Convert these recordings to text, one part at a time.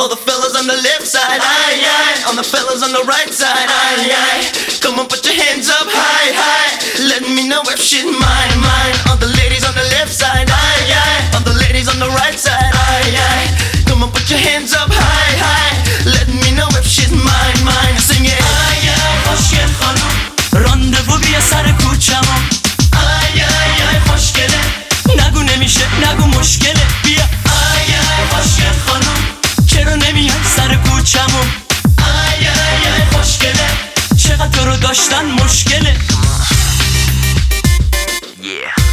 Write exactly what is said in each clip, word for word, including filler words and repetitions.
All the fellas on the left side, aye, aye. On the fellas on the right side, aye, aye. Come on, put your hands up high, high. Let me know if shit mine, mine. All the ladies on the left side, aye, aye. All the ladies on the right side, aye, aye. Come on, put your hands up high, high. Let me know if shit mine, mine. Sing it. Ay ay خوشگل خانم راندوو بیا سر کوچمو Ay ay ay خوشگله نگو نمیشه نگو مشکله بیا Ay ay خوشگل خانم چرا نمیای سر کوچمو Ay ay ay خوشگله چقدر تو رو داشتن مشکله Yeah.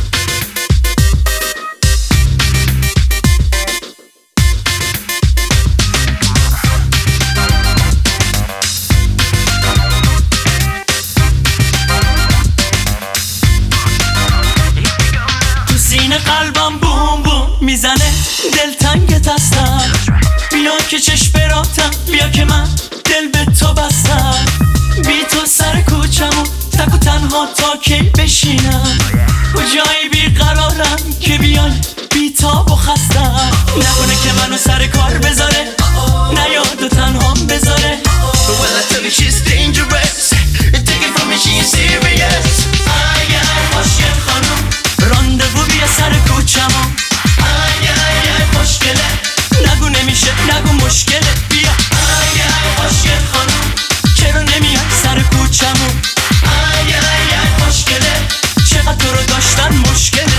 قلبم بوم بوم میزنه دلتنگت هستم بیا که چشم براتم بیا که من دل به تو بستم بی تو سر کوچمو تک و تنها تا کی بشینم کجایی بیقرارم که بیای بی تاب و خستم نکنه که منو سر کار بذاره نیاد و تنهام بذاره Well I tell you she's dangerous Take it from me she is serious Ay ay خوشگل خانم راندوو بیا سر کوچمو Ay ay ay خوشگله نگو نمیشه نگو مشکله بیا Ay ay خوشگل خانم چرا نمیای سر کوچمو Ay ay ay خوشگله چقدر تو رو داشتن مشکله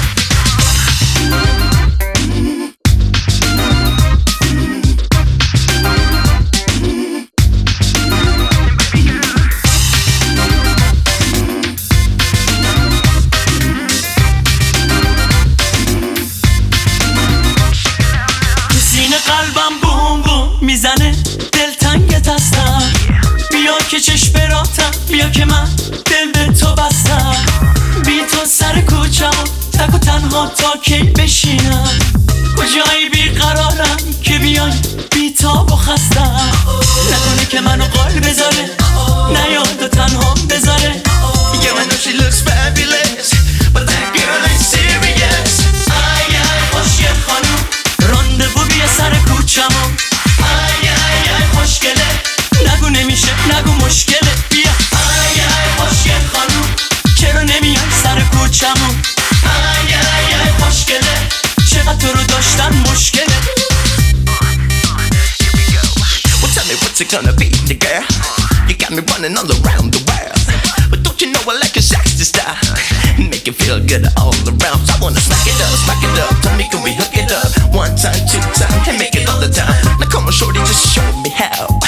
قلبم بوم بوم میزنه دلتنگت هستم بیا که چشم براتم بیا که من دل به تو بستم بی تو سر کوچم تک و تنها تا کی بشینم کجایی بیقرارم که بیای بی تاب و خستم نکنه که منو قال بذاره نیاد و تنهام بذاره Yeah I know she looks fabulous But that girl ain't serious Ay ay خوشگل خانم راندوو بیا سر کوچمو Ay ay ay خوشگله نگو نمیشه نگو مشکله بیا Ay ay خوشگل خانم چرا نمیای سر کوچمو Ay ay ay خوشگله چقدر تو رو داشتن مشکله Well tell me what's it gonna be, the girl You got me running all around the world But don't you know I like a sexy style Make it feel good all around So I wanna smack it up, smack it up Tell me can we hook it up One time, two time, and make it all the time Now come on shorty, just show me how